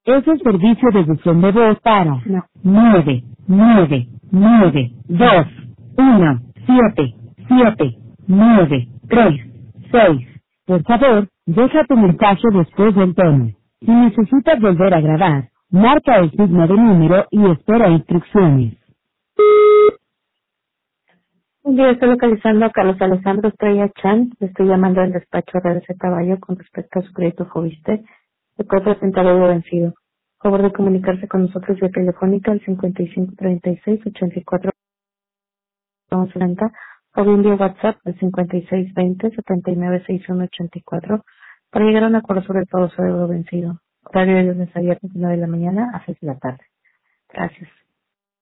Es el servicio de buzón de voz para No. 999277936. Por favor, deja tu mensaje después del tono. Si necesitas volver a grabar, marca el signo de número y espera instrucciones. Un día estoy localizando a Carlos Alejandro Estrella Chan. Le estoy llamando del despacho de RC Caballo con respecto a su crédito Fobiste. Se puede presentar algo vencido. Por favor de comunicarse con nosotros vía telefónica al 5536-84-1130 o bien vía WhatsApp al 5620-796184 para llegar a un acuerdo sobre todo su deuda vencido. Horario de lunes a viernes de 9 de la mañana a 6 de la tarde. Gracias.